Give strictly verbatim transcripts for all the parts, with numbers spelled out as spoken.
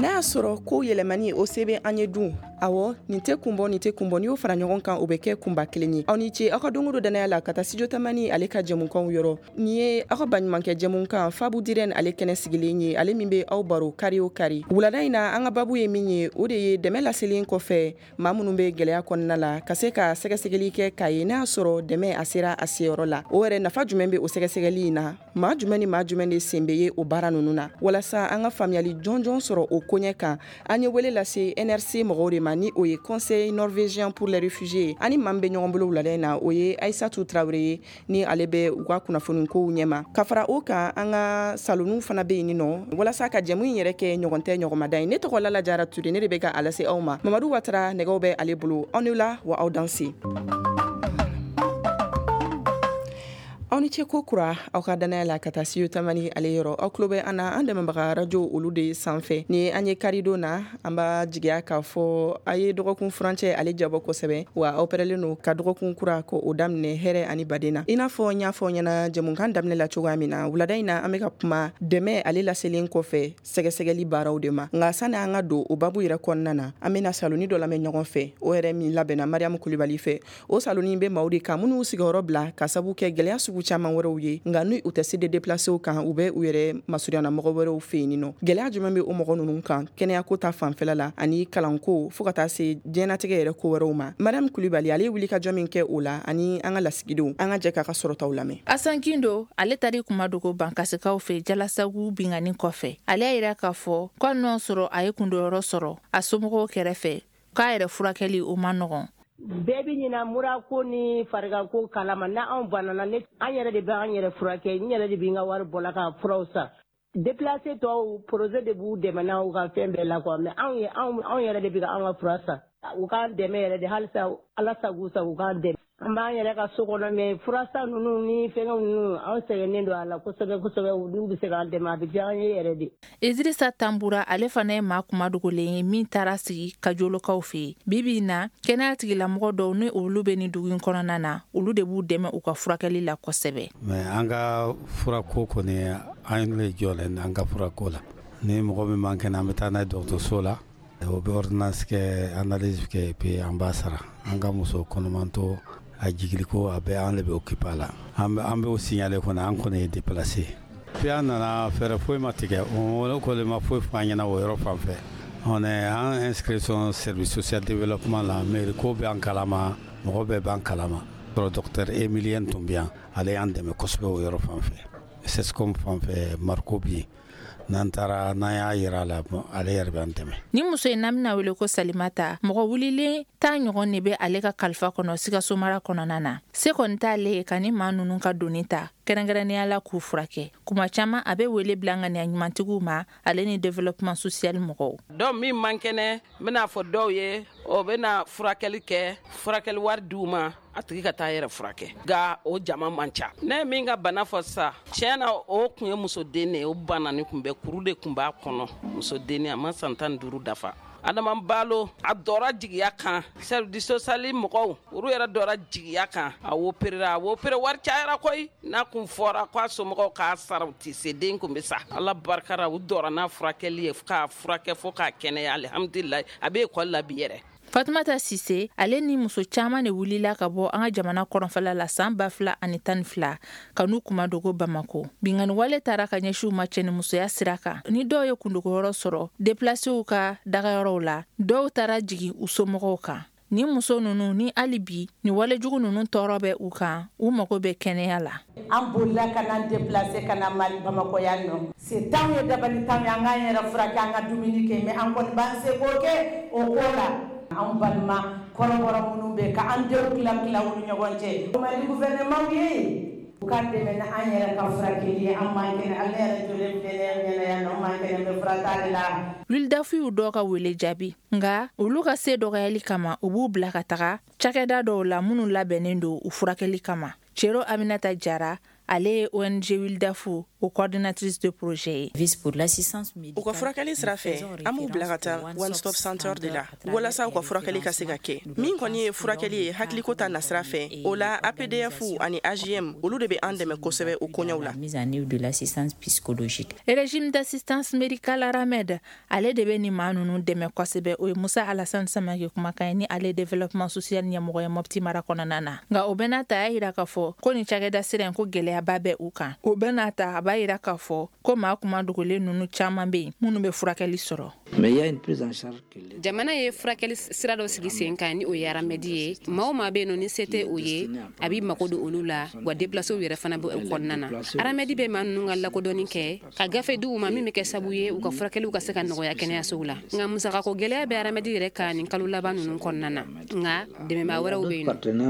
n'a sɔrɔ ko yɛlɛmani o sɛbɛn an ye dun awɔ nin tɛ kunbɔ nin tɛ kunbɔ ni y'o fara ɲɔgɔn kan o bɛ kɛ kunba kelen ye aw ni ce aw ka dongo do danaya la ka taa studio tamani ale ka jɛmukanw yɔrɔ nin ye aw ka baɲumankɛ jɛmukan Fabu Dirɛne ale kɛnɛ sigilen ye ale min bɛ aw baro kari o kari wulada in na an ka babu ye min ye o de ye dɛmɛ laselen kɔfɛ maa minnu bɛ gɛlɛya kɔnɔna la ka se ka sɛgɛsɛgɛli kɛ k'a ye n'a sɔrɔ dɛmɛ a sera a seyɔrɔ la o yɛrɛ nafa jumɛn bɛ o sɛgɛsɛgɛli in na maa jumɛn ni maa jumɛn de sen bɛ ye o baara ninnu na walasa an ka faamuyali jɔnjɔn sɔrɔ o koɲɛ kan an ye wele lase N R C mɔgɔw de ma ni o ye Conseil norvégien pour les réfugiés ani maa min bɛ ɲɔgɔn bolo wulada in na o ye Aïssatou Traoré ye ni ale bɛ u ka kunnafoni kow ɲɛma ka fara o kan an ka saloniw fana bɛ yen nɔ walasa ka jɛmu in yɛrɛ kɛ ɲɔgɔn tɛ ɲɔgɔnmada ye ne tɔgɔ Lala Jara Ture ne de bɛ ka a lase aw ma Mamadu Watara nɛgɛw bɛ ale bolo aw ni la wa aw danse aw ni ce ko kura aw ka danaya la ka taa studio tamani ale yɔrɔ aw tulo bɛ an na an dɛmɛbaga radio olu de sanfɛ ni an ye karidon na an b'a jigiya k'a fɔ a ye dɔgɔkun furancɛ ale jabɔ kosɛbɛ wa aw pɛrɛlen don ka dɔgɔkun kura ko o daminɛ hɛrɛ ani baden na i n'a fɔ n y'a fɔ ɲɛna jɛmukan daminɛ la cogoya min na wulada in na an bɛ ka kuma dɛmɛ ale laselen kɔfɛ sɛgɛsɛgɛli baaraw de ma nka sani an ka don o babu yɛrɛ kɔnɔna na an bɛna saloni dɔ lamɛn ɲɔgɔn fɛ o yɛrɛ min labɛnna Mariam Kulibali fɛ o saloni bɛ maaw de kan minnu sigiyɔrɔ bila ka sabu kɛ gɛlɛya sugu caman wɛrɛw ye nka n'u tɛ se de déplacer kan u bɛ u yɛrɛ masurunya mɔgɔ wɛrɛw fɛ yen nɔ gɛlɛya jumɛn bɛ o mɔgɔ ninnu kan kɛnɛyako ta fanfɛla la ani kalanko fo ka taa se diɲɛnatigɛ yɛrɛ ko wɛrɛw ma Mariam Kulibali ale wuli ka jɔ min kɛ o la ani an ka lasigidenw an ka jɛ k'a ka sɔrɔtaw lamɛn Asan Gindo ale tari kuma dogo bankasikaw fɛ jalasagu bingani kɔfɛ ale y'a yira k'a fɔ k'a nɔ sɔrɔ a ye kundoyɔrɔ sɔrɔ a somɔgɔw kɛrɛfɛ k'a yɛrɛ furakɛli o ma nɔgɔn bɛɛ bɛ ɲina mura ko ni farigan ko kalama na anw banana ne an yɛrɛ de bɛ an yɛrɛ furakɛ n yɛrɛ de bɛ n ka wari bɔla ka furaw san déplacer tɔw projet de b'u dɛmɛ n'aw ka fɛn bɛɛ la quoi mais anw ye anw anw yɛrɛ de bɛ ka an ka fura san u k'an dɛmɛ yɛrɛ de halisa ala sago sago u k'an dɛmɛ an b'an yɛrɛ ka so kɔnɔ mais fura san ninnu ni fɛngɛw ninnu an sɛgɛnnen don a la kosɛbɛ kosɛbɛ n'u bɛ se k'an dɛmɛ a bɛ diya an ye yɛrɛ de Idrissa Tambura ale fana ye maa kuma dogolen ye min taara sigi Kajolokaw fɛ yen bibi in na kɛnɛya tigilamɔgɔ dɔw ni olu bɛ ni dugu in kɔnɔna na olu de b'u dɛmɛ u ka furakɛli la kosɛbɛ mais an ka furako kɔni an le jɔlen an ka furako la ni mɔgɔ min man kɛnɛ an bɛ taa n'a ye dɔgɔtɔrɔso la o bɛ ordonnance kɛ analyse kɛ puis an b'a sara an ka muso kɔnɔmantɔ a jigili ko a bɛ an le bɛ occupé a la an bɛ an bɛ o signaler kɔni an kɔni ye déplacé puis an nana fɛɛrɛ foyi ma tigɛ o kɔni ma foyi fɔ an ɲɛna o yɔrɔ fan fɛ on est en inscription service social développement la mairie ko bɛ an kalama mɔgɔ bɛɛ b'an kalama docteur Emilien tun bɛ yan ale y'an dɛmɛ kosɛbɛ o yɔrɔ fan fɛ sescom fan fɛ Marco bi n'an taara n'an y'a yira la ale yɛrɛ b'an dɛmɛ ni muso in n'an wele ko Salimata mɔgɔ wulilen t'a ɲɔgɔn de bɛ ale ka kalifa kɔnɔ Sikaso mara kɔnɔna na se kɔni t'ale ka ni maa ninnu ka doni ta kɛrɛnkɛrɛnnenya la k'u furakɛ kuma caman a bɛ wele bila ŋaniya ɲumantigiw ma ale ni développement social mɔgɔw dɔw min man kɛnɛ n bɛna fɔ dɔw ye o bɛna furakɛli kɛ furakɛli wari d'u ma a tigi ka taa yɛrɛ furakɛ nka o jama man ca ne min ka bana fɔ sa tiɲɛ na o kun ye muso den de ye o bana ni kun bɛ kuru de kun b'a kɔnɔ muso den a ma san tan ni duuru dafa Adama Balo a dɔra jigiya kan service social mɔgɔw olu yɛrɛ dɔra jigiya kan a opérera a opéré wari cayara koyi n'a kun fɔra ko a somɔgɔw k'a sara u tɛ se den kun bɛ sa ala barikara u dɔra n'a furakɛli ye k'a furakɛ fo k'a kɛnɛya alihamdulilayi a bɛ école la bi yɛrɛ Fatumata Sise ale ni muso caman de wulila ka bɔ an ka jamana kɔrɔnfɛla la san ba fila ani tan ni fila ka n'u kuma dogo Bamako bingani wale taara ka ɲɛsiw ma cɛ ni musoya sira kan ni dɔw ye kundogoyɔrɔ sɔrɔ déplacer ka dagayɔrɔw la dɔw taara jigi u somɔgɔw kan ni muso ninnu ni hali bi ni walejugu ninnu tɔɔrɔ bɛ u kan u mago bɛ kɛnɛya la an bolila ka na déplacer ka na Mali Bamako yan nɔ c'est tant ye dabali tan ye an k'an yɛrɛ furakɛ an ka dumuni kɛ mais an kɔni b'an seko kɛ o ko la an balima kɔrɔbɔrɔ minnu bɛ ka an denw tila tila u ni ɲɔgɔn cɛ Mali gouvernement ye u ka dɛmɛ na an yɛrɛ ka furakɛli ye an man kɛnɛ ale yɛrɛ jɔlen filɛ ɲɛna yan nɔ an man kɛnɛ bɛ fura t'ale la Wilidafiw dɔw ka wele jaabi nka olu ka se dɔgɔyali kama u b'u bila ka taga cakɛda dɔw la minnu labɛnnen don u furakɛli kama Cero Aminata Jara ale ye O N G Wilidafu o coordinatrice de projet vice pour l'assistance u ka furakɛli sira fɛ an b'u bila ka taa one stop center de la walasa u ka furakɛli ka se ka kɛ min kɔni ye furakɛli ye hakiliko ta nasira fɛ o la A P D F ani A J M olu de bɛ an dɛmɛ kosɛbɛ o koɲɛw la. mise en œuvre de l'assistance psychologique. régime d'assistance médicale Aramed ale de bɛ ni maa ninnu dɛmɛ kosɛbɛ o ye Musa Alassane Samake kumakan ye ni ale développement social ɲɛmɔgɔ ye Mopti mara kɔnɔna na nka o bɛ n'a ta a y'a jira k'a fɔ ko ni cakɛda sira in ko gɛlɛyaba bɛ u kan o bɛ n'a ta a b'a jira k'a fɔ ko maa kuma dogolen ninnu caman bɛ yen minnu bɛ furakɛli sɔrɔ. jamana ye furakɛli sira dɔ sigi sen kan ni o ye Aramedi ye maa o maa bɛ yen nɔ ni se tɛ o ye a b'i mago don olu la wa déplacer yɛrɛ fana bɛ o kɔnɔna na Aramedi bɛ maa ninnu ka lakodɔnni kɛ ka gafe di u ma min bɛ kɛ sabu ye u ka furakɛliw ka se ka nɔgɔya kɛnɛyasow la nka musakako gɛlɛya bɛ Aramedi yɛrɛ kan nin kalo laban ninnu kɔnɔna na nka dɛmɛbaa wɛrɛw bɛ yen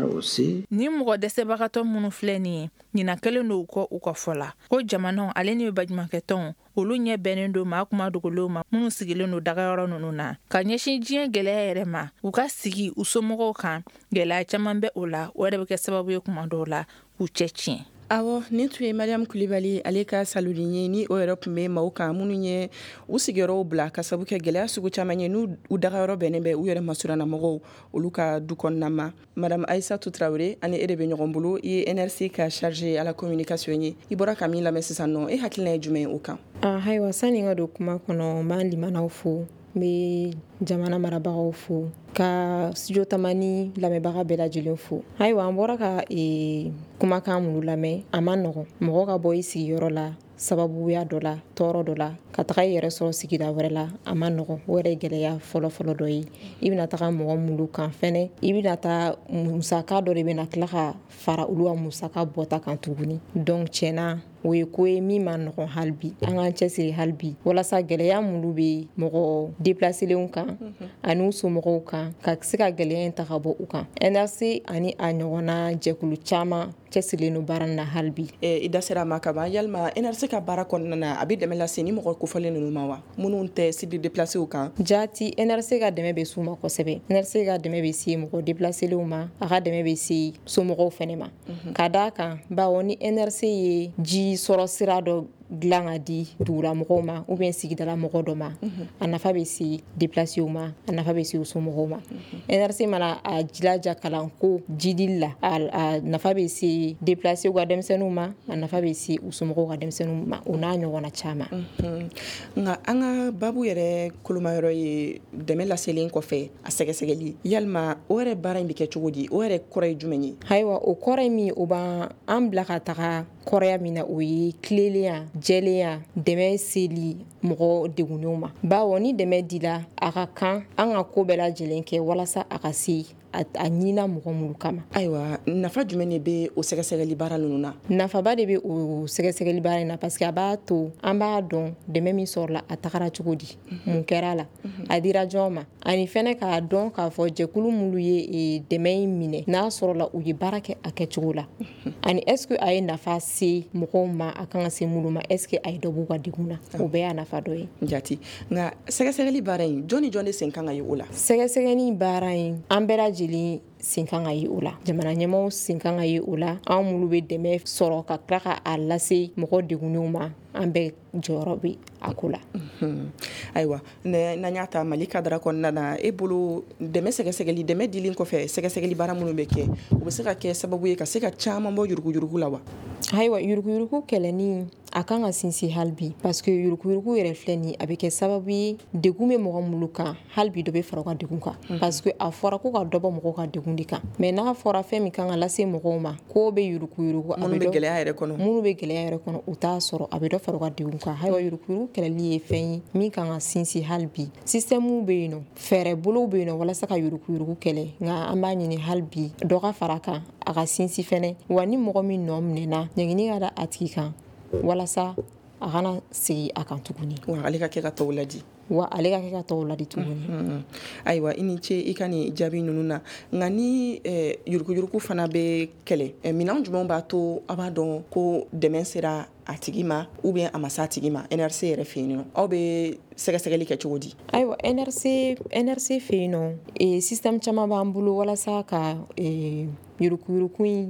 nɔ. ni mɔgɔ dɛsɛbagatɔ minnu filɛ nin ye ɲinan kelen don u kɔ u ka fɔ la ko jamanaw ale ni baɲumankɛtɔnw olu ɲɛ bɛnnen don maa kuma dogolenw ma minnu sigilen don dagayɔrɔ ninnu na ka ɲɛsin diɲɛ gɛlɛya yɛrɛ ma u ka sigi u somɔgɔw kan gɛlɛya caman bɛ o la o yɛrɛ bɛ kɛ sababu ye kuma dɔw la k'u cɛ tiɲɛ. awɔ nin tun ye Mariam Kulibali ale ka saludin ye ni o yɛrɛ tun bɛ maaw kan minnu ye u sigiyɔrɔw bila ka sabu kɛ gɛlɛya sugu caman ye n'u dagayɔrɔ bɛnnen bɛ u yɛrɛ masuranna mɔgɔw olu ka du kɔnɔna ma. Madame Aïssatou Traoré ani e de bɛ ɲɔgɔn bolo i ye N R C ka chargé à la communication ye i bɔra ka min lamɛn sisan nɔ e hakilina ye jumɛn ye o kan? ayiwa sani n ka don kuma kɔnɔ n b'an limanaw fo n bɛ jamana marabagaw fo ka studio tamani lamɛnbaga bɛɛ lajɛlen fo. ayiwa an bɔra ka kumakan minnu lamɛn a ma nɔgɔn mɔgɔ ka bɔ i sigiyɔrɔ la sababuya dɔ la tɔɔrɔ dɔ la ka taga i yɛrɛ sɔrɔ sigida wɛrɛ la a ma nɔgɔn o yɛrɛ ye gɛlɛya fɔlɔfɔlɔ dɔ ye i bɛna taga mɔgɔ minnu kan fɛnɛ i bɛna taa musaka dɔ de bɛna tila ka fara olu ka musaka bɔta kan tuguni donc tiɲɛna o ye ko ye min ma nɔgɔn hali bi an k'an cɛsiri hali bi walasa gɛlɛya minnu bɛ mɔgɔ déplacelenw kan ani u somɔgɔw kan ka se ka gɛlɛya in ta ka bɔ u kan. N R C ani a ɲɔgɔnna jɛkulu caman cɛsirilen don baara na hali bi. i da sera a ma kaban yalima N R C ka baara kɔnɔna na a bɛ dɛmɛ lase ni mɔgɔ kofɔlen ninnu ma wa minnu tɛ sidi déplacew kan? jaati N R C ka dɛmɛ bɛ s'u ma kosɛbɛ. N R C ka dɛmɛ bɛ se mɔgɔ déplacelenw ma a ka dɛmɛ bɛ se somɔgɔw fɛnɛ ma ka d'a kan bawo ni N R C ye ji sɔrɔ sira dɔ dilan ka di dugulamɔgɔw ma ou bien sigidala mɔgɔ dɔ ma a nafa bɛ se déplacew ma a nafa bɛ se u somɔgɔw ma. N R C mana a jilaja kalanko jidili la a nafa bɛ se déplacew ka denmisɛnninw ma a nafa bɛ se u somɔgɔw ka denmisɛnninw ma o n'a ɲɔgɔnna caman. nka an ka babu yɛrɛ kolomayɔrɔ ye dɛmɛ laselen kɔfɛ a sɛgɛsɛgɛli yalima o yɛrɛ baara in bɛ kɛ cogo di o yɛrɛ kɔrɔ ye jumɛn ye? ayiwa o kɔrɔ ye min o b'an an bila ka taga kɔrɔya min na o ye tilelenya jɛlenya dɛmɛ seli mɔgɔ degunnenw ma bawo ni dɛmɛ dila a ka kan an ka ko bɛɛ lajɛlen kɛ walasa a ka se a ɲinina mɔgɔ minnu kama. ayiwa nafa jumɛn de bɛ o sɛgɛsɛgɛli baara ninnu na? nafaba de bɛ o sɛgɛsɛgɛli baara in na parce que a b'a to an b'a dɔn dɛmɛ min sɔrɔla a tagara cogo di mun kɛra la a dira jɔn ma ani fɛnɛ k'a dɔn k'a fɔ jɛkulu minnu ye dɛmɛ in minɛ n'a sɔrɔla u ye baara kɛ a kɛcogo la ani est ce que a ye nafa se mɔgɔw ma a kan ka se minnu ma est ce que a ye dɔ b'u ka degun na o bɛɛ y'a nafa dɔ ye. jati nka sɛgɛsɛgɛli baara in jɔn ni jɔn de sen kan ka ye o la? sɛgɛsɛgɛli baara in an bɛɛ lajɛlen sen kan ka ye o la jamana ɲɛmaaw sen kan ka ye o la an minnu bɛ dɛmɛ sɔrɔ ka tila ka a lase mɔgɔ degunnenw ma an bɛɛ jɔyɔrɔ bɛ a ko la. ayiwa n'an y'a ta Mali kadara kɔnɔna na e bolo dɛmɛ sɛgɛsɛgɛli dɛmɛ dilen kɔfɛ sɛgɛsɛgɛli baara minnu bɛ kɛ o bɛ se ka kɛ sababu ye ka se ka caman bɔ yuruguyurugu la wa? ayiwa yuruguyurugu kɛlɛni a kan ka sinsin hali bi parce que yuruguyurugu yɛrɛ filɛ nin a bɛ kɛ sababu ye degun bɛ mɔgɔ minnu kan hali bi dɔ bɛ fara u ka degun kan parce que a fɔra ko ka dɔ bɔ mɔgɔw ka degun de kan mais n'a fɔra fɛn min kan ka lase mɔgɔw ma ko bɛ yuruguyurugu minnu bɛ gɛlɛya yɛrɛ kɔnɔ minnu bɛ gɛlɛya yɛrɛ kɔnɔ u t'a sɔrɔ a bɛ dɔ fara u ka degun kan ayiwa yuruguyurugu kɛlɛli ye fɛn ye min kan ka sinsin hali bi système bɛ yen nɔ fɛɛrɛ bolow bɛ yen nɔ walasa ka yuruguyurugu kɛlɛ nka an b'a ɲini hali bi dɔ ka fara kan a ka sinsin fɛnɛ wa ni mɔgɔ min nɔ minɛna ɲɛgini ka da a tigi kan walasa a kana segi a kan tuguni wa ale ka kɛ ka tɔw ladi wa ale ka kɛ ka tɔw ladi tuguni. ayiwa i ni ce i ka nin jaabi ninnu na nka ni yuruguyurugu fana bɛ kɛlɛ minɛn jumɛn b'a to a b'a dɔn ko dɛmɛ sera a tigi ma ou bien a ma se a tigi ma N R C yɛrɛ fɛ yen nɔ aw bɛ sɛgɛsɛgɛli kɛ cogo di? ayiwa N R C N R C fɛ yen nɔ système caman b'an bolo walasa ka yuruguyurugu in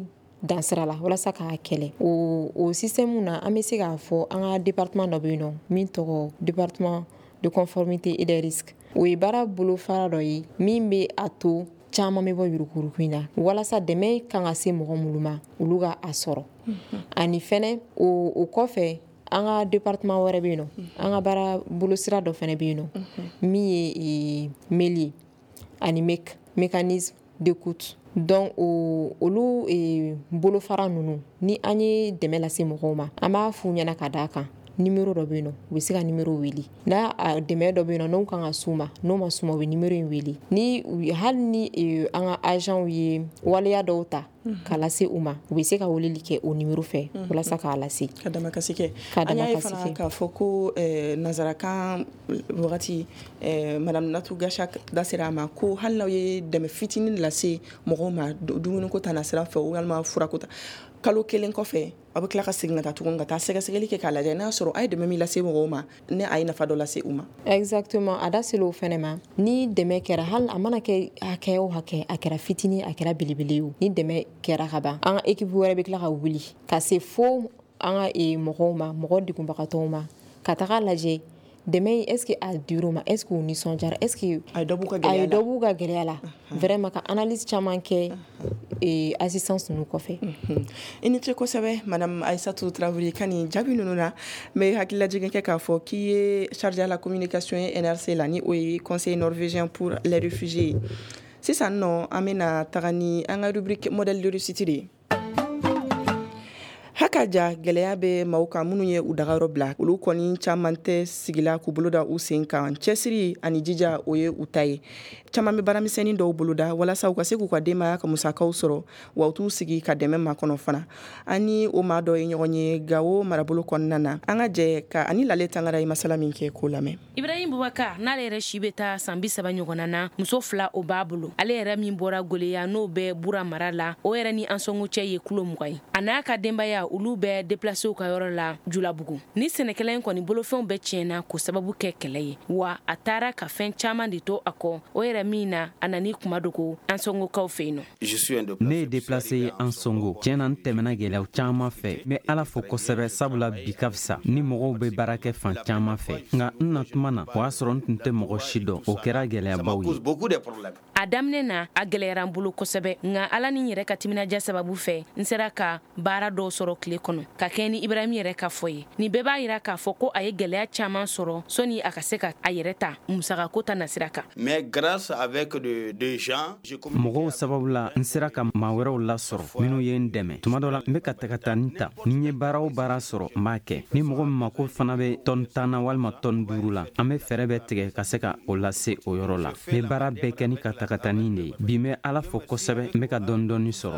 dansira la walasa k'a kɛlɛ o o système na an bɛ se k'a fɔ an ka département dɔ bɛ yen nɔ min tɔgɔ département de conformité et des risques o ye baara bolofara dɔ ye min bɛ a to caman bɛ bɔ yurukuruku in na walasa dɛmɛ kan ka se mɔgɔ minnu ma olu ka a sɔrɔ ani fɛnɛ o o kɔfɛ an ka département wɛrɛ bɛ yen nɔ an ka baara bolosira dɔ fɛnɛ bɛ yen nɔ min ye meli ani mec mécanisme d'écoute donc o olu bolofara ninnu ni an ye dɛmɛ lase mɔgɔw ma an b'a f'u ɲɛna ka d'a kan numéro dɔ bɛ yen nɔ u bɛ se ka numéro wele n'a dɛmɛ dɔ bɛ yen nɔ n'o kan ka s'u ma n'o ma s'u ma u bɛ numéro in wele ni hali ni an ka agents ye waleya dɔw ta k'a lase u ma u bɛ se ka weleli kɛ o numéro fɛ walasa k'a lase ka damakasi kɛ an y'a ye fana k'a fɔ ko nanzarakan wagati madame Natu Gachak da sera a ma ko hali n'aw ye dɛmɛ fitinin lase mɔgɔw ma dumuniko ta na sira fɛ walima furako ta kalo kelen kɔfɛ a bɛ tila ka segin ka taa tuguni ka taa sɛgɛsɛgɛli kɛ k'a lajɛ n'a sɔrɔ a ye dɛmɛ min lase mɔgɔw ma ne a ye nafa dɔ lase u ma exactement a da sera o fɛnɛ ma ni dɛmɛ kɛra hali a mana kɛ hakɛ o hakɛ a kɛra fitinin a kɛra belebele ye ni dɛmɛ kɛra ka ban an ka équipe wɛrɛ bɛ tila ka wuli ka se fo an ka mɔgɔw ma mɔgɔ degunbagatɔw ma ka taga lajɛ dɛmɛ est ce que a dir'u ma est ce que u nisɔndiyara est ce que a ye dɔ b'u ka gɛlɛya la a ye dɔ b'u ka gɛlɛya la vraiment ka analyse caman kɛ assistance ninnu kɔfɛ i ni ce kosɛbɛ madame Aïssatou Traoré ka nin jaabi ninnu na n bɛ hakililajigin kɛ k'a fɔ k'i ye chargé à la communication ye N R C la ni o ye conseil norvégien pour les réfugiés sisan nɔ an bɛna taga ni an ka rubrique modèle de réussite de ye haka ja gɛlɛya bɛ maaw kan minnu ye u dagayɔrɔ bila olu kɔni caman tɛ sigila k'u boloda u sen kan cɛsiri ani jija o ye u ta ye caman bɛ baaramisɛnnin dɔw boloda walasa u ka se k'u ka denbaya ka musakaw sɔrɔ wa u t'u sigi ka dɛmɛ makɔnɔ fana an ni o maa dɔ ye ɲɔgɔn ye Gawo marabolo kɔnɔna na an ka jɛ ka ani Lale Tangara ye masala min kɛ k'o lamɛn Ibrahim Bubakar n'ale yɛrɛ si bɛ taa san bi saba ɲɔgɔnna na muso fila o b'a bolo ale yɛrɛ min bɔra Goleya n'o bɛ Bura mara la o yɛrɛ ni Ansongo cɛ ye kulo mugan ye a n'a ka denbaya olu bɛɛ déplacé u ka yɔrɔ la Julabugu ni sɛnɛkɛla in kɔni bolofɛnw bɛɛ tiɲɛna k'o sababu kɛ kɛlɛ ye wa a taara ka fɛn caman de to a kɔ o yɛrɛ min na a nani kuma dogo Ansongokaw fɛ yen nɔ ne ye déplacé Ansongo tiɲɛna n tɛmɛna gɛlɛyaw caman fɛ mɛ ala fo kosɛbɛ sabula bi ka fisa ni mɔgɔw bɛ baara kɛ fan caman fɛ nka n na tuma na o y'a sɔrɔ n tun tɛ mɔgɔ si dɔn o kɛra gɛlɛyabaw ye a daminɛ na a gɛlɛyara n bolo kosɛbɛ nka ala ni n yɛrɛ ka timinaja sababu fɛ n sera ka baara dɔw sɔrɔ tile kɔnɔ ka kɛ ni Ibrahim yɛrɛ ka fɔ ye nin bɛɛ b'a yira k'a fɔ ko a ye gɛlɛya caman sɔrɔ sɔni a ka se ka a yɛrɛ ta musakako ta nasira kan mais grâce avec de, de gens mɔgɔw sababu la n sera ka maa wɛrɛw lasɔrɔ minnu ye n dɛmɛ tuma dɔ la n bɛ ka taga taa ni ta ni n ye baara o baara sɔrɔ n b'a kɛ ni mɔgɔ min ma ko fana bɛ tɔni tan na walima tɔni duuru la an bɛ fɛɛrɛ bɛ tigɛ ka se ka o lase o yɔrɔ la n bɛ baara bɛɛ kɛ ni ka taga taa ni de ye bi n bɛ ala fo kosɛbɛ n bɛ ka dɔɔni dɔɔni sɔrɔ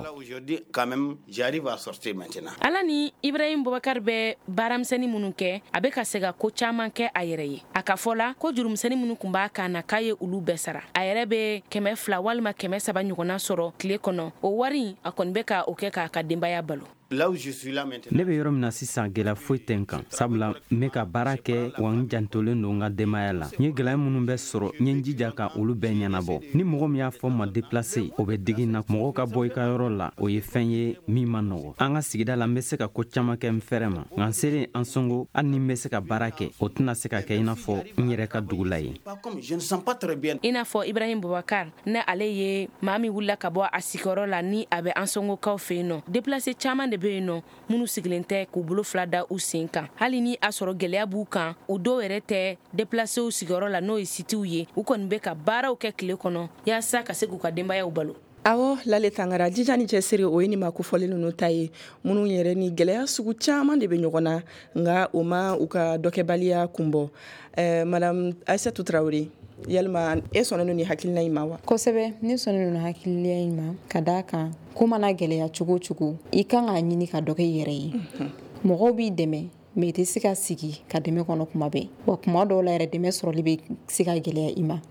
ala ni Ibrahim Bubakar bɛ baaramisɛnnin minnu kɛ a bɛ ka se ka ko caman kɛ a yɛrɛ ye a ka fɔ la ko jurumisɛnnin minnu kun b'a kan na k'a ye olu bɛɛ sara a yɛrɛ bɛ kɛmɛ fila walima kɛmɛ saba ɲɔgɔnna sɔrɔ tile kɔnɔ o wari a kɔni bɛ ka o kɛ k'a ka denbaya balo ne bɛ yɔrɔ min na sisan gɛlɛya foyi tɛ n kan sabula n bɛ ka baara kɛ wa n jantolen don n ka denbaya la n ye gɛlɛya minnu bɛ sɔrɔ n ye n jija ka olu bɛɛ ɲɛnabɔ ni mɔgɔ min y'a fɔ n ma déplacé o bɛ digi n na mɔgɔ ka bɔ i ka yɔrɔ la o ye fɛn ye min ma nɔgɔ an ka sigida la n bɛ se ka ko caman kɛ n fɛrɛ ma nka n selen Ansongo hali ni n bɛ se ka baara kɛ o tɛna se ka kɛ i n'a fɔ n yɛrɛ ka dugu la ye i n'a fɔ Ibrahim Bubakar ne ale ye maa min wulila ka bɔ a sigiyɔrɔ la ni a bɛ Ansongokaw fɛ yen nɔ déplacé caman de bɛ yen nɔ minnu sigilen tɛ k'u bolo fila da u sen kan hali ni a sɔrɔ gɛlɛya b'u kan u dɔw yɛrɛ tɛ déplacé u sigiyɔrɔ la n'o ye sitiw ye u kɔni bɛ ka baaraw kɛ tile kɔnɔ yaasa ka se k'u ka denbayaw balo awɔ Lale Tangara jija ni cɛsiri o ye nin ma kofɔli ninnu ta ye minnu yɛrɛ ni gɛlɛya sugu caman de bɛ ɲɔgɔn na nka o ma u ka dɔkɛbaliya kunbɔ eh, madame Aïssatou Traoré yalima e sɔnnen ni hakilina in ma wa kosɛbɛ ne sɔnnen don hakilina in ma ka d'a kan ko mana gɛlɛya cogo cogo i kan k'a ɲini ka dɔ kɛ i yɛrɛ ye mɔgɔw b'i dɛmɛ mais i tɛ se ka sigi ka dɛmɛ kɔnɔ kuma bɛɛ wa kuma dɔw la yɛrɛ dɛmɛ sɔrɔli bɛ se ka gɛlɛya i ma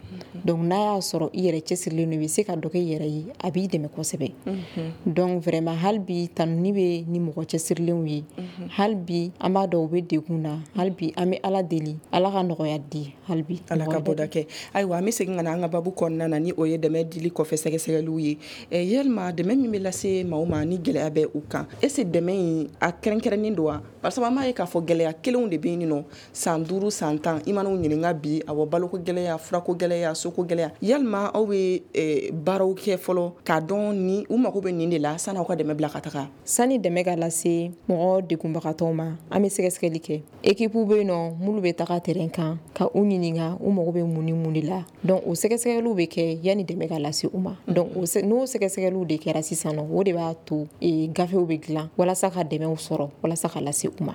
donc n'a y'a sɔrɔ i yɛrɛ cɛsirilen no i bɛ se ka dɔ kɛ i yɛrɛ ye a b'i dɛmɛ kosɛbɛ donc vraiment hali bi tanuni bɛ ni mɔgɔ cɛsirilenw ye hali bi an b'a dɔn u bɛ degun na hali bi an bɛ ala deli ala ka nɔgɔya di hali bi ala ka bɔda kɛ ayiwa an bɛ segin ka na an ka babu kɔnɔna na ni o ye dɛmɛ dili kɔfɛ sɛgɛsɛgɛliw ye yalima dɛmɛ min bɛ lase maaw ma ni gɛlɛya bɛ u kan est-ce que dɛmɛ in a kɛrɛnkɛrɛnnen don wa parce que an b'a ye k'a fɔ gɛlɛya kelenw de bɛ yen nɔ san duuru san tan i mana u ɲininka bi awɔ baloko gɛlɛya furako gɛlɛya soko gɛlɛya yalima aw bɛ baaraw kɛ fɔlɔ k'a dɔn ni u mago bɛ nin de la sanni aw ka dɛmɛ bila ka taga sani dɛmɛ ka lase mɔgɔ degunbagatɔw ma an bɛ sɛgɛsɛgɛli kɛ ekipu bɛ yen nɔ minnu bɛ taga terrain kan ka u ɲininka u mago bɛ mun ni mun de la donc o sɛgɛsɛgɛliw bɛ kɛ yanni dɛmɛ ka lase u ma donc n'o sɛgɛsɛgɛliw de kɛra sisan nɔ o de b'a to gafew bɛ dilan walasa ka dɛmɛw sɔrɔ walasa ka lase u ma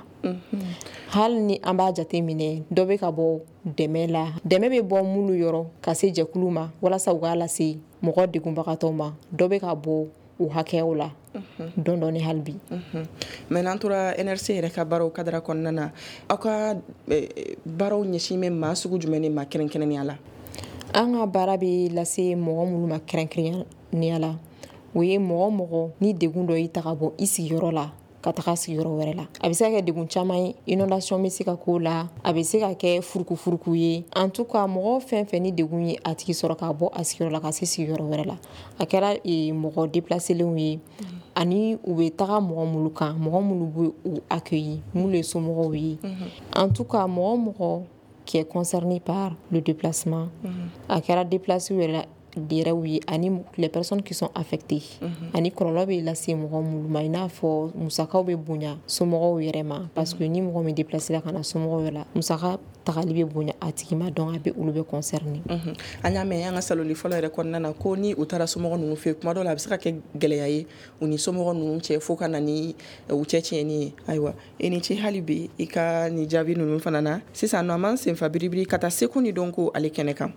hali ni an b'a jate minɛ dɔ bɛ ka bɔ dɛmɛ la dɛmɛ bɛ bɔ minnu yɔrɔ ka se jɛkulu ma walasa u k'a lase mɔgɔ degunbagatɔw ma dɔ bɛ ka bɔ u hakɛw la dɔn dɔɔni hali bi mais n'an tora N R C yɛrɛ ka baaraw kadara kɔnɔna na aw ka baaraw ɲɛsin bɛ maa sugu jumɛn de ma kɛrɛnkɛrɛnnenya la an ka baara bɛ lase mɔgɔ minnu ma kɛrɛnkɛrɛnnenya la o ye mɔgɔ mɔgɔ ni degun dɔ y'i ta ka bɔ i sigiyɔrɔ la ka taga sigiyɔrɔ wɛrɛ la a bɛ se ka kɛ degun caman ye inondation bɛ se ka k'o la a bɛ se ka kɛ furukufuruku ye en tout cas mɔgɔ fɛn fɛn ni degun ye a tigi sɔrɔ k'a bɔ a sigiyɔrɔ la ka se sigiyɔrɔ wɛrɛ la a kɛra mɔgɔ déplacelenw ye ani u bɛ taga mɔgɔ minnu kan mɔgɔ minnu bɛ u accueillir minnu ye somɔgɔw ye en tout cas mɔgɔ mɔgɔ qui est concerné par le déplacement a kɛra déplacé yɛrɛ yɛrɛw ye ani les personnes qui sont affectées ani kɔlɔlɔ bɛ lase mɔgɔ minnu ma i n'a fɔ musakaw bɛ bonya somɔgɔw yɛrɛ ma parce que ni mɔgɔ min déplacé la ka na somɔgɔw yɛrɛ la musaka tagali bɛ bonya a tigi ma donc a bɛ olu bɛ concerné an y'a mɛn an ka saloli fɔlɔ yɛrɛ kɔnɔna na ko ni u taara somɔgɔ ninnu fɛ kuma dɔw la a bɛ se ka kɛ gɛlɛya ye u ni somɔgɔ ninnu cɛ fo ka na ni u cɛ tiɲɛni ye ayiwa i ni ce hali bi i ka nin jaabi ninnu fana na sisan nɔ an b'an senfa biribiri ka taa seko ni dɔnko ale kɛnɛ kan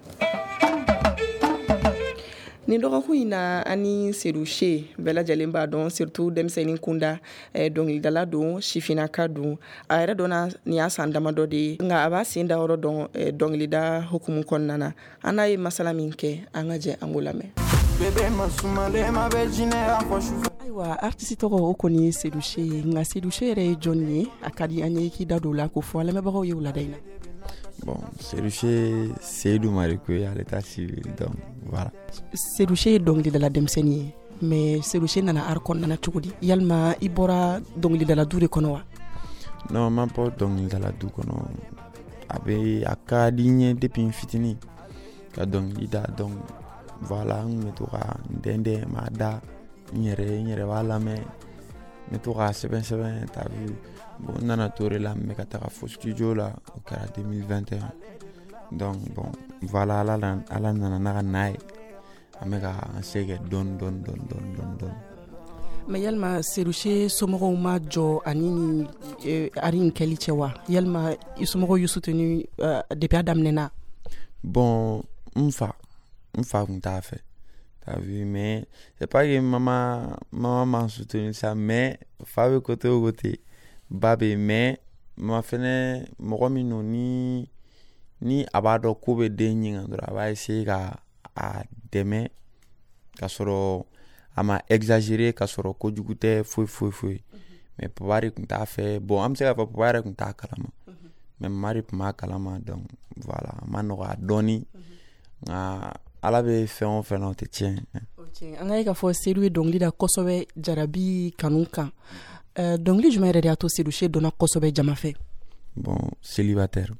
nin dɔgɔkun in na ani Seydou She bɛɛ lajɛlen b'a dɔn surtout denmisɛnnin kunda dɔnkilidala don sifinaka don a yɛrɛ dɔnna nin y'a san damadɔ de ye nka a b'a sen da yɔrɔ dɔn dɔnkilida hukumu kɔnɔna na an n'a ye masala min kɛ an ka jɛ an k'o lamɛn ayiwa artiste tɔgɔ o kɔni ye Seydou She ye nka Seydou She yɛrɛ ye jɔn ye a ka di an ye k'i da don o la k'o fɔ lamɛnbagaw ye wulada in na bon Seydou She Seydou Mariko ye ale ta civil donc voilà Seydou She ye dɔnkilidala denmisɛnnin ye mais Seydou She nana art kɔnɔna cogo di yalima i bɔra dɔnkilidala du de kɔnɔ wa non ma bɔ dɔnkilidala du kɔnɔ a bɛ a ka di n ye depuis n fitinin ka dɔnkili da donc voilà n bɛ to ka n dɛndɛn ma da n yɛrɛ n yɛrɛ b'a lamɛn n bɛ to ka sɛbɛn sɛbɛn t'as vu bon n nana to de la n bɛ ka taga fo studio la o kɛra deux mille vingt et un donc bon voilà ala ala nana n'a ka na ye an bɛ ka an se kɛ dɔɔni dɔɔni dɔɔni dɔɔni dɔɔni mais yalima Seydou She somɔgɔw ma jɔ ani ni ari in kɛli cɛ wa yalima i somɔgɔw y'u soutenu depuis a daminɛna bon n fa n fa kun t'a fɛ t'as vu mais c'est pas que maman maman m'a soutenu ça mais fa bɛ côté o côté ba bɛ mais ma fɛnɛ mɔgɔ min no ni ni a b'a dɔn ko bɛ den ɲin kan dɔrɔn a b'a essayer ka a dɛmɛ ka sɔrɔ a ma exagérer ka sɔrɔ kojugu tɛ foyi foyi foyi mais papa de kun t'a fɛ bon an bɛ se k'a fɔ papa yɛrɛ kun t'a kalama mais mama de kun b'a kalama donc voilà a ma nɔgɔ a dɔɔni nka ala bɛ fɛn o fɛn na o tɛ tiɲɛ an ka ye k'a fɔ Seydou ye dɔnkili da kosɛbɛ jarabi kanu kan dɔnkili jumɛn yɛrɛ de y'a to Seydou She donna kosɛbɛ jama fɛ bon célibataire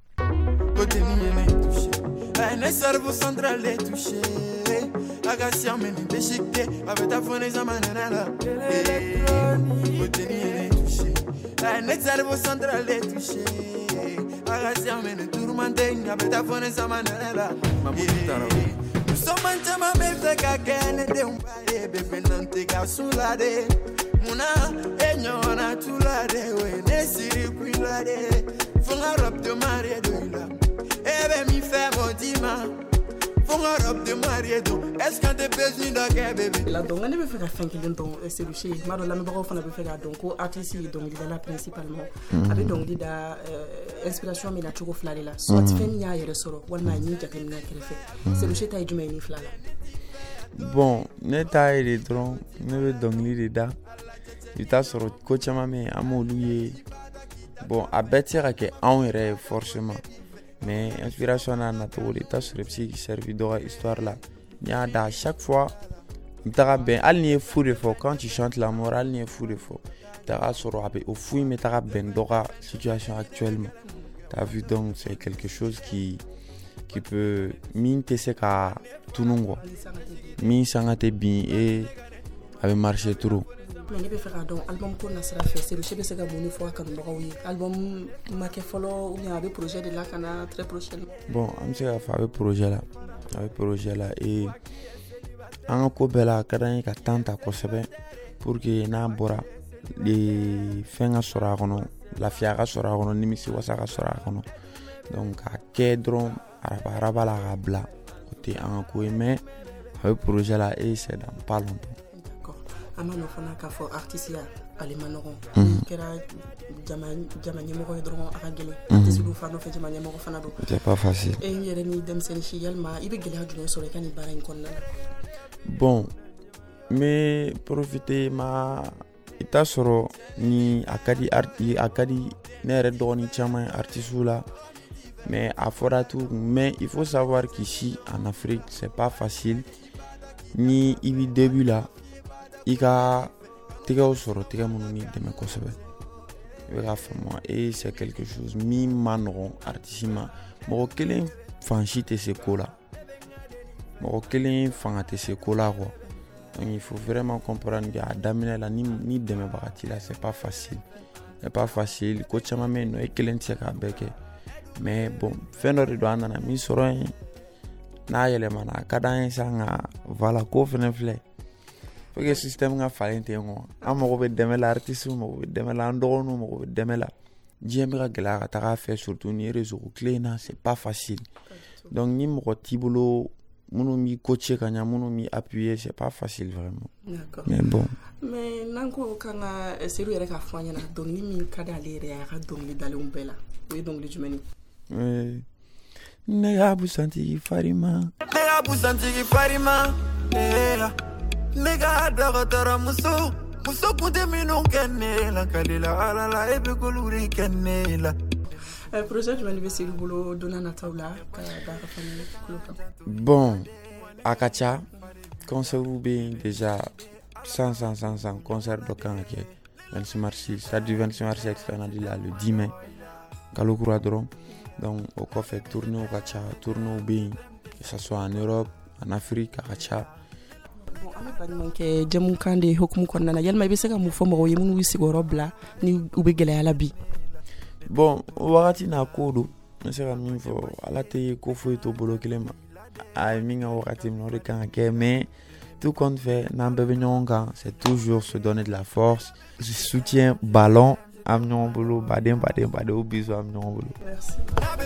ne cerveau central est touché Agassia meni déchiqueté avec ta phone zamanana la électronique touché ne cerveau central est touché Agassia meni tourmenté avec ta phone zamanana la nous sommes en chama me fait kakene de un pare bébé nante ka sulade muna enyona tulade we ne siri kuilade fonga rap de mari de la ebe mi fait modima Fonga rap de marié donc est-ce que t'es besoin de bébé la donc ne be fe ka fɛn kelen dɔn seluche ma dɔ lamɛnbagaw fana be fɛ ka dɔn ko artiste ye dɔnkilidala principalement a be dɔnkili da inspiration min na cogo fila de la soit fɛn min y'a yɛrɛ sɔrɔ walima a ɲi jateminɛ kɛrɛfɛ seluche ta ye jumɛn ye ni fila la bon ne ta ye de dɔrɔn ne be dɔnkili de da i t'a sɔrɔ ko caman bɛ yen an m'olu ye bon a bɛɛ tɛ se ka kɛ anw yɛrɛ ye forcément mais inspiration n'a nacogo de i t'a sɔrɔ i bɛ se k'i servi dɔ ka histoire la n y'a da chaque fois i bɛ taga bɛn hali ni ye fu de fɔ quand tu chantes l'amour hali ni ye fu de fɔ i taga sɔrɔ a bɛ o fu in bɛ taga bɛn dɔ ka situation actuellement t'as vu donc c'est quelque chose qui qui peut min tɛ se ka tunun quoi min sanga tɛ bin et a bɛ marcher trop. mais ne bɛ fɛ k'a dɔn album ko nasira fɛ seluche bɛ se ka mun de fɔ a kanubagaw ye album ma kɛ fɔlɔ ou bien a bɛ projet de la ka na très prochainement. bon an bɛ se k'a fɔ a bɛ projet la a bɛ projet la et an ka ko bɛɛ la a ka d'an ye ka temps ta kosɛbɛ pour que n'a bɔra fɛn ka sɔrɔ a kɔnɔ lafiya ka sɔrɔ a kɔnɔ nimisi wasa ka sɔrɔ a kɔnɔ donc k'a kɛ dɔrɔn araba araba la k'a bila o tɛ an ka ko ye mais a bɛ projet la et c'est dans pas longtemps. an ma nɔ fana k'a fɔ artiste ya ale ma nɔgɔn n'i kɛra jama ɲɛmɔgɔ ye dɔrɔn a ka gɛlɛn artiste dun fa nɔfɛ jama ɲɛmɔgɔ fana don c'est pas facile e yɛrɛ ni denmisɛnnin si yalima i bɛ gɛlɛya jumɛn sɔrɔ i ka nin baara in kɔnɔna la bon n bɛ profiter ma i t'a sɔrɔ ni a ka di a ka di ne yɛrɛ dɔgɔnin caman ye artistes la mais a fɔra tout mais il faut savoir qu'ici en Afrique c'est pas facile ni i b'i début la i ka tigɛw sɔrɔ tigɛ minnu ni dɛmɛ kosɛbɛ i bɛ k'a faamu et c'est quelque chose min ma nɔgɔn artiste ma mɔgɔ kelen fan si tɛ se ko la mɔgɔ kelen fanga tɛ se ko la quoi donc il faut vraiment comprendre que a daminɛ la ni ni dɛmɛbaga t'i la c'est pas facile c'est pas facile ko caman bɛ yen nɔ e kelen tɛ se k'a bɛɛ kɛ mais bon fɛn dɔ de don an nana min sɔrɔ yen n'a yɛlɛmana a ka d'an ye san ka voilà ko fɛnɛ filɛ faut que système ka falen ten quoi an mago bɛ dɛmɛ la artiste mago bɛ dɛmɛ la an dɔgɔninw mago bɛ dɛmɛ la diɲɛ bɛ ka gɛlɛya ka taga fɛ surtout ni réseau clé na c'est pas facile donc ni mɔgɔ t'i bolo minnu b'i coacher ka ɲɛ minnu b'i appuyer c'est pas facile vraiment. D'accord. Mais bon. mais n'an ko kan ka Seru yɛrɛ k'a fɔ an ɲɛna dɔnkili min ka d'ale yɛrɛ ye a ka dɔnkili dalenw bɛɛ la o ye dɔnkili jumɛn ye. ne ka busantigi farima. ne ka busantigi farima. ne ka dɔgɔtɔrɔ muso muso kun tɛ minnu kɛ ne la kalila ala la e bɛ k'olu kɛ ne la. projet jumɛn de bɛ Seru bolo don n'a nataw la ka da ka fɛnɛ kulo kan. bon a ka ca concerts bɛ yen déjà cent cent cent cent concert dɔ kan ka kɛ vingt-six mars ça dit vingt-six mars external la le dix mai kalo kura dɔrɔn donc o kɔfɛ tournéw ka ca tournéw bɛ yen que ça soit en Europe en Afrique a ka ca. bon an bɛ baɲumankɛ jɛmukan de hukumu kɔnɔna na yalima i bɛ se ka mun fɔ mɔgɔw ye minnu y'u sigiyɔrɔ bila ni u bɛ gɛlɛya la bi. bon o wagati n'a ko don n bɛ se ka min fɔ ala tɛ ko foyi to bolo kelen ma a ye min ka wagati min o de kan ka kɛ mais tout compte fait n'an bɛɛ bɛ ɲɔgɔn kan c'est toujours se donner de la force soutien ballon an bɛ ɲɔgɔn bolo baden baden baden o bisou an bɛ ɲɔgɔn bolo. Merci.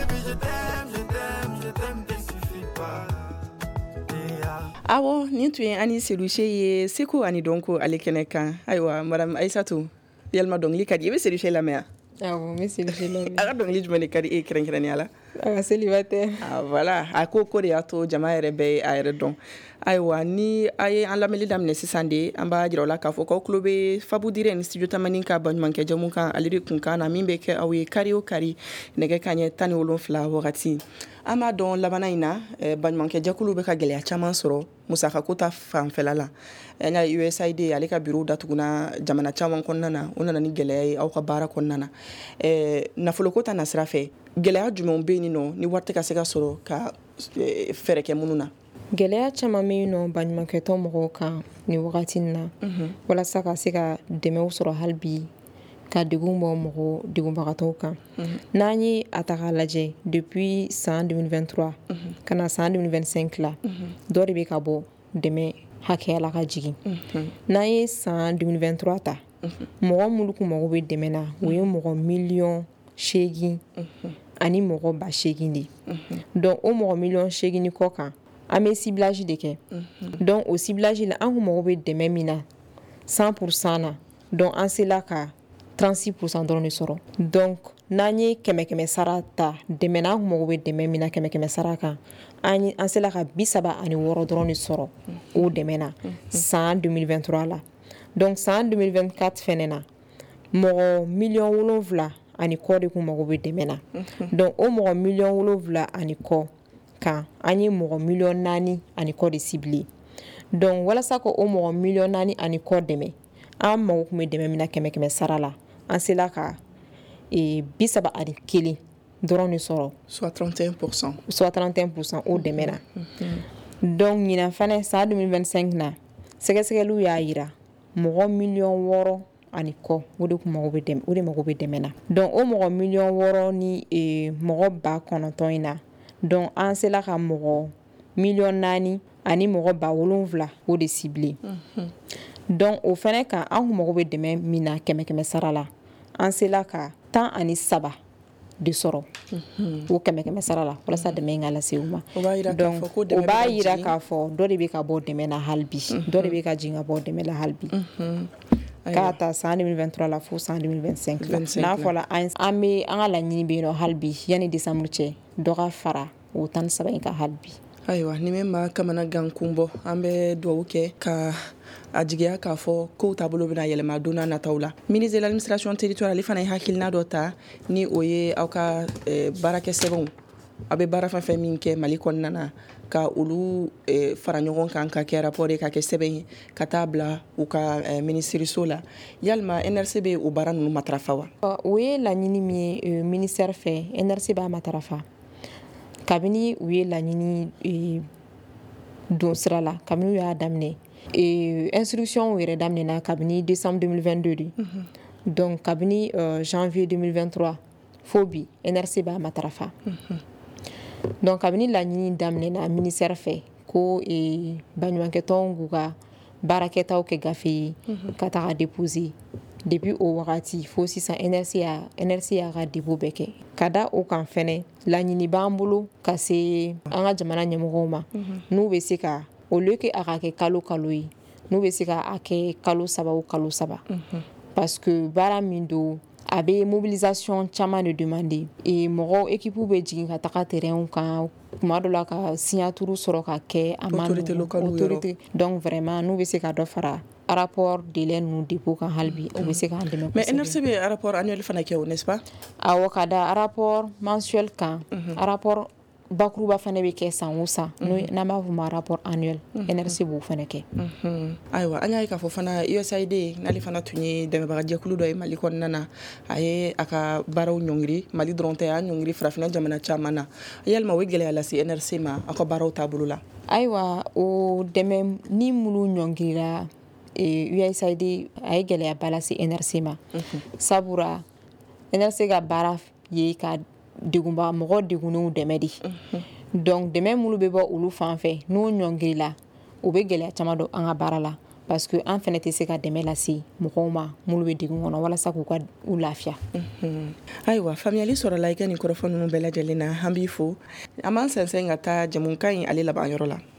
awɔ nin tun ye ani Seluche ye seko ani dɔnko ale kɛnɛ kan ayiwa madame Aïssatou yalima dɔnkili ka di i bɛ Seluche lamɛn awɔ n bɛ Seluche lamɛn a ka dɔnkili jumɛn de ka di e kɛrɛnkɛrɛnnenya la a ka célibataire ah voilà a ko ko de y'a to jama yɛrɛ bɛɛ ye a yɛrɛ dɔn ayiwa ni a ye an lamɛnli daminɛ sisan de an b'a jira la k'a fɔ k'aw tulo bɛ Fabou Dire ni studio tamani ka baɲumankɛ jɛmu kan ale de kunkan na min bɛ kɛ aw ye kari o kari nɛgɛ kanɲɛ tan ni wolonfila wagati an b'a dɔn labanna in na baɲumankɛ jɛkulu bɛ ka gɛlɛya caman sɔrɔ musakako ta fanfɛla la an y'a U S A I D ale ka bureau datuguna jamana caman kɔnɔna na o nana ni gɛlɛya ye aw ka baara kɔnɔna na nafoloko ta nasira fɛ gɛlɛya jumɛnw bɛ yen nɔ ni wari tɛ ka se ka sɔrɔ ka fɛɛrɛ kɛ minnu na. gɛlɛya caman bɛ yen nɔ baɲumankɛtɔn mɔgɔw kan nin wagati na walasa ka se ka dɛmɛw sɔrɔ hali bi ka degun bɔ mɔgɔ degunbagatɔw kan n'an ye a ta k'a lajɛ depuis san deux mille vingt-trois ka na san deux mille vingt-cinq la dɔ de bɛ ka bɔ dɛmɛ hakɛya la ka jigin n'an ye san deux mille vingt-trois ta mɔgɔ minnu kun mago bɛ dɛmɛ na o ye mɔgɔ miliyɔn seegin ani mɔgɔ ba seegin de donc o mɔgɔ miliyɔn seegin kɔ kan an bɛ ciblage de kɛ donc o ciblage la an kun mago bɛ dɛmɛ min na cent pour cent na donc an sela ka trente-six pour cent dɔrɔn de sɔrɔ donc n'an ye kɛmɛ kɛmɛ sara ta dɛmɛ na an kun mago bɛ dɛmɛ min na kɛmɛ kɛmɛ sara kan an ye an sela ka bi saba ani wɔɔrɔ dɔrɔn de sɔrɔ o dɛmɛ na san deux mille vingt-trois la donc san deux mille vingt-quatre fɛnɛ na mɔgɔ miliyɔn wolonwula ani kɔ de kun mago bɛ dɛmɛ na donc o mɔgɔ miliyɔn wolonwula ani kɔ kan an ye mɔgɔ miliyɔn naani ani kɔ de ciblé donc walasa ko o mɔgɔ miliyɔn naani ani kɔ dɛmɛ an mago kun bɛ dɛmɛ min na kɛmɛ kɛmɛ sara la an sela ka e bi saba ani kelen dɔrɔn de sɔrɔ soit trente et un pour cent soit trente et un pour cent o dɛmɛ na donc ɲinan fana san deux mille vingt-cinq na sɛgɛsɛgɛliw y'a yira mɔgɔ miliyɔn wɔɔrɔ ani kɔ o de kun mago bɛ dɛmɛ o de mago bɛ dɛmɛ na donc o mɔgɔ miliyɔn wɔɔrɔ ni e, mɔgɔ ba kɔnɔntɔn in na donc an sela ka mɔgɔ miliyɔn naani ani mɔgɔ ba wolonwula o de ciblé donc o fana kan an kun mago bɛ dɛmɛ min na kɛmɛ kɛmɛ sara la an sela ka tan ani saba de sɔrɔ o kɛmɛ kɛmɛ sara la walasa dɛmɛ in ka lase u ma donc o b'a yira k'a fɔ dɔ de bɛ ka bɔ dɛmɛ na hali bi dɔ de bɛ ka jigin ka bɔ dɛmɛ la hali bi k'a ta san deux mille vingt-trois la fo san deux mille vingt-cinq la n'a fɔla an bɛ an ka laɲini bɛ yen nɔ hali bi yanni décembre cɛ dɔ ka fara o tan ni saba in kan hali bi. ayiwa ni min ma kamanagan kun bɔ an bɛ dugawu kɛ ka a jigiya k'a fɔ kow taabolo bɛna yɛlɛma don n'a nataw la ministre de l'administration territoriale ale fana ye hakilina dɔ ta ni o ye aw ka baarakɛ sɛbɛnw aw bɛ baara fɛn fɛn min kɛ mali kɔnɔna na ka olu fara ɲɔgɔn kan ka kɛ rapport ye ka kɛ sɛbɛn ye ka taa bila u ka ministériso la yalima N R C bɛ o baara ninnu matarafa wa o ye laɲini min ye ministère fɛ N R C b'a matarafa kabini u ye laɲini don sira la kabini u y'a daminɛ instruction yɛrɛ daminɛna kabini décembre deux mille vingt-deux de donc kabini janvier deux mille vingt-trois fo bi N R C b'a matarafa donc kabini laɲini daminɛna ministère fɛ ko baɲumankɛtɔnw k'u ka baarakɛtaw kɛ gafe ye ka taga déposer depuis o wagati fo sisan N R C y'a N R C y'a ka dépôt bɛɛ kɛ ka da o kan fɛnɛ laɲini b'an bolo ka se an ka jamana ɲɛmɔgɔw ma n'u bɛ se ka au lieu que a ka kɛ kalo kalo ye n'u bɛ se ka a kɛ kalo saba o kalo saba parce que baara min don a bɛ mobilisation caman de demander et mɔgɔ équipe bɛ jigin ka taga terrain kan kuma dɔ la ka signature sɔrɔ ka kɛ a ma autorité donc vraiment n'u bɛ se ka dɔ fara rapport délai ninnu dépôt kan hali bi o bɛ se k'an dɛmɛ. mais N R C bɛ rapport annuel fana kɛ o n'est-ce pas. awɔ ka da rapport mensuel kan rapport bakuruba fana bɛ kɛ san o san n'an b'a fɔ ma rapport annuel N R C b'o fana kɛ. ayiwa an y'a ye k'a fɔ fana U S A I D n'ale fana tun ye dɛmɛbagajɛkulu dɔ ye mali kɔnɔna na a ye a ka baaraw ɲɔngiri mali dɔrɔn tɛ a ɲɔngiri farafinna jamana caman na yalima o ye gɛlɛya lase N R C ma aw ka baaraw taabolo la. ayiwa o dɛmɛ ni minnu ɲɔngirila U S A I D a ye gɛlɛyaba lase N R C ma sabura N R C ka baara ye ka degunba mɔgɔ degunnenw dɛmɛ de donc dɛmɛ minnu bɛ bɔ olu fan fɛ n'o ɲɔngirila o bɛ gɛlɛya caman don an ka baara la parce que an fɛnɛ tɛ se ka dɛmɛ lase mɔgɔw ma minnu bɛ degun kɔnɔ walasa k'u ka u lafiya. ayiwa faamuyali sɔrɔla i ka nin kɔrɔfɔ ninnu bɛɛ lajɛlen na an b'i fo an b'an sɛnsɛn ka taa jamukan in ale laban yɔrɔ la.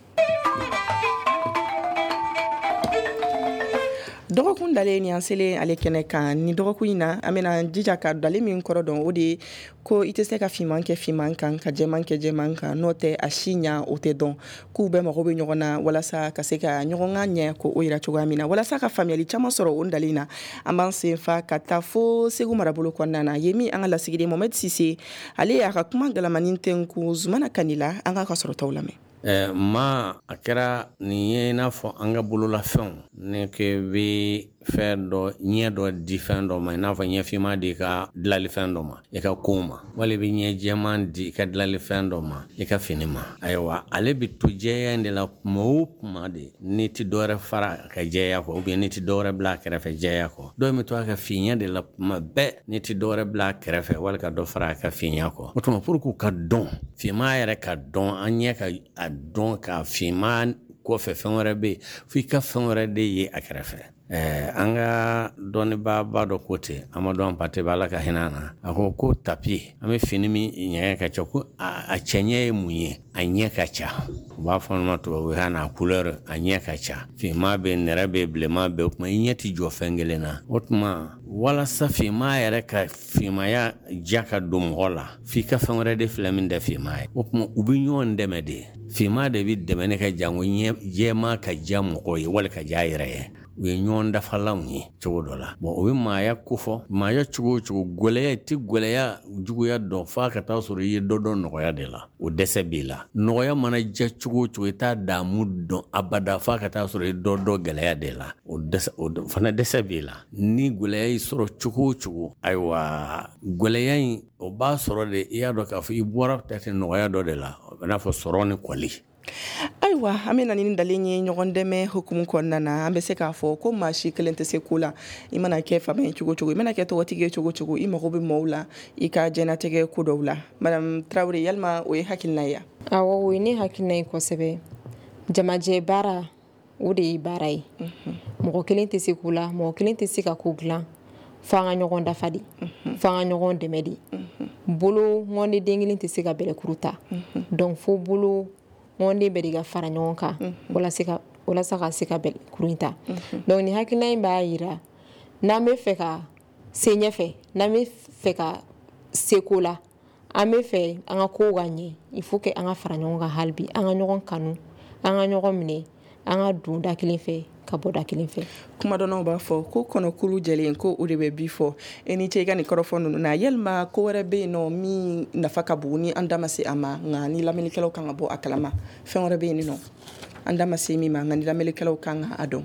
dɔgɔkun dalen ni an selen ale kɛnɛ kan ni dɔgɔkun in na an bɛna jija ka dalen min kɔrɔ dɔn o de ye ko i tɛ se ka fiman kɛ fiman kan ka jɛman kɛ jɛman kan n'o tɛ a si ɲa o tɛ dɔn k'u bɛɛ mago bɛ ɲɔgɔn na walasa ka se ka ɲɔgɔn ka ɲɛ ko o yira cogoya min na walasa ka faamuyali caman sɔrɔ o dalen na an b'an sen fa ka taa fo Segu marabolo kɔnɔna na ye min an ka lasigiden Mohamed Sise ale y'a ka kuma galamanin tɛnku Zumana Kanila an ka ka sɔrɔtaw lamɛn. Eh, ma a kɛra nin ye n'a fɔ an ka bololafɛnw ne ke bɛ fɛn dɔ ɲɛ dɔ di fɛn dɔ ma i n'a fɔ ɲɛfinma di ka dilali fɛn dɔ ma i ka kow ma wali bɛ ɲɛ jɛman di i ka dilali fɛn dɔ ma i ka fini ma ayiwa ale bɛ to jɛya in de la kuma o kuma de ni ti dɔwɛrɛ fara ka jɛya kɔ ubiyɛn ni ti dɔwɛrɛ bila a kɛrɛfɛ jɛya kɔ dɔw bɛ to a ka fiɲɛ de la kuma bɛɛ ni ti dɔwɛrɛ bila a kɛrɛfɛ wali ka dɔ fara a ka fiɲɛ kɔ o tuma pour que ka dɔn finma yɛrɛ ka dɔn an ɲɛ ka a dɔn ka finma kɔfɛ fɛn wɛrɛ bɛ yen f'i ka fɛn wɛrɛ de ye a kɛrɛfɛ. Eh, an ka dɔnnibaba dɔ ko ten Amadu Ampate bɛ Ala ka hinɛ na a ko ko tapi an bɛ fini min ɲɛgɛn ka ca ko a cɛɲɛ ye mun ye a ɲɛ ka ca u b'a fɔ ma tubabukan na a couleur a ɲɛ ka ca finman bɛ nɛrɛ bɛ bilenman bɛ o tuma i ɲɛ tɛ jɔ fɛn kelen na o tuma walasa finman yɛrɛ ka finmanya ja ka don mɔgɔ la f'i ka fɛn wɛrɛ de filɛ min tɛ finman ye o tuma u bɛ ɲɔgɔn dɛmɛ de finman de bɛ dɛmɛ ne ka jango jɛman ka ja mɔgɔ ye wali ka ja yɛrɛ ye u ye ɲɔgɔn dafalanw ye cogo dɔ la bon o bɛ maaya kofɔ maaya cogo o cogo gwɛlɛya ti gwɛlɛya juguya dɔn f'a ka taa sɔrɔ i ye dɔ dɔn nɔgɔya de la o dɛsɛ b'i la nɔgɔya mana ja cogo o cogo i t'a daamu dɔn abada f'a ka taa sɔrɔ i ye dɔ dɔn gɛlɛya de la o dɛsɛ o fana dɛsɛ b'i la ni gwɛlɛya y'i sɔrɔ cogo o cogo ayiwa gwɛlɛya in o b'a sɔrɔ de i y'a dɔn k'a fɔ i bɔra peut-être nɔgɔya dɔ de la o bɛ n'a fɔ sɔrɔ ni kɔli. Ayiwa an bɛ na ni dalen ye ɲɔgɔn dɛmɛ hukumu kɔnɔna na an bɛ se k'a fɔ ko maa si kelen tɛ se ko la i mana kɛ faama ye cogo cogo i mana kɛ tɔgɔtigi ye cogo cogo i mago bɛ maaw la i ka diɲɛnatigɛ ko dɔw la Madame Traoré yalima o ye hakilina ye wa? Awɔ o ye ne hakilina ye kosɛbɛ jamajɛ baara o de ye baara ye mɔgɔ kelen tɛ se ko la mɔgɔ kelen tɛ se ka ko dilan f'an ka ɲɔgɔn dafa de f'an ka ɲɔgɔn dɛmɛ de bolo ŋɔni den kelen tɛ se ka bɛlɛkuru ta donc fo bolo ŋɔni bɛ de ka fara ɲɔgɔn kan walasa ka walasa ka se ka bɛlɛkuru ta donc ni hakilina in b'a yira n'an bɛ fɛ ka se ɲɛfɛ n'an bɛ fɛ ka se ko la an bɛ fɛ an ka kow ka ɲɛ il faut que an ka fara ɲɔgɔn kan hali bi an ka ɲɔgɔn kanu an ka ɲɔgɔn minɛ an ka don da kelen fɛ ka bɔ da kelen fɛ. Kumadɔnnaw b'a fɔ ko kɔnɔkulu jɛlen ko o de bɛ bi fɔ e ni ce i ka nin kɔrɔfɔ ninnu na yalima ko wɛrɛ bɛ yen nɔ min nafa ka bon ni an da ma se a ma nka ni lamɛnnikɛlaw kan ka bɔ a kalama fɛn wɛrɛ bɛ yen nɔ an da ma se min ma nka ni lamɛnnikɛlaw kan ka a dɔn.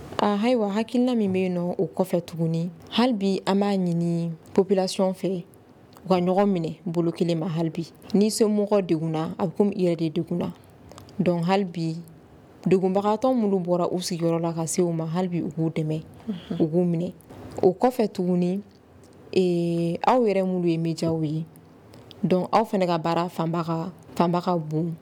Ayiwa hakilina min bɛ yen nɔ o kɔfɛ tuguni hali bi an b'a ɲini population fɛ u ka ɲɔgɔn minɛ bolo kelen ma hali bi ni somɔgɔ degunna a bɛ komi i yɛrɛ de degunna donc hali bi degunbagatɔ minnu bɔra u sigiyɔrɔ la ka se u ma hali bi u k'u dɛmɛ u k'u minɛ o kɔfɛ tuguni aw yɛrɛ minnu ye médiaw ye donc aw fana ka baara fanba ka fanba ka bon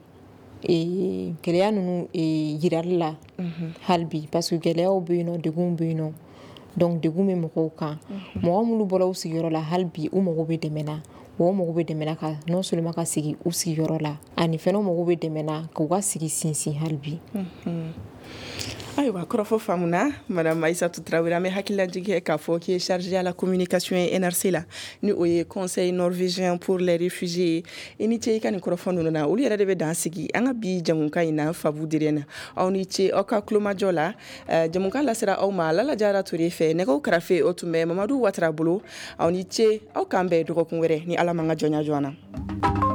gɛlɛya ninnu yirali la hali bi parce que gɛlɛyaw bɛ yen nɔ degun bɛ yen nɔ donc degun bɛ mɔgɔw kan mɔgɔ minnu bɔra u sigiyɔrɔ la hali bi u mago bɛ dɛmɛ na o mago bɛ dɛmɛ na ka non seulement ka sigi u sigiyɔrɔ la ani fɛnɛ mago bɛ dɛmɛ na k'u ka sigi sinsin hali bi. Ayiwa kɔrɔfɔ faamuna Madame Aïssatou Traoré an bɛ hakililajigi k'a fɔ k'i ye chargée à la communication ye N R C la ni o ye conseil norvégien pour les réfugiés i ni ce i ka nin kɔrɔfɔ ninnu na olu yɛrɛ de bɛ dan sigi an ka bi jamukan in na Fabu Diriɲɛ aw ni ce aw ka kulomajɔ la jamukan lasera aw ma Lala Jara Ture fɛ nɛgɛw karafe o tun bɛ Mamadu Watara bolo aw ni ce aw k'an bɛn dɔgɔkun wɛrɛ ni Ala m'an ka jɔnya jɔ an na.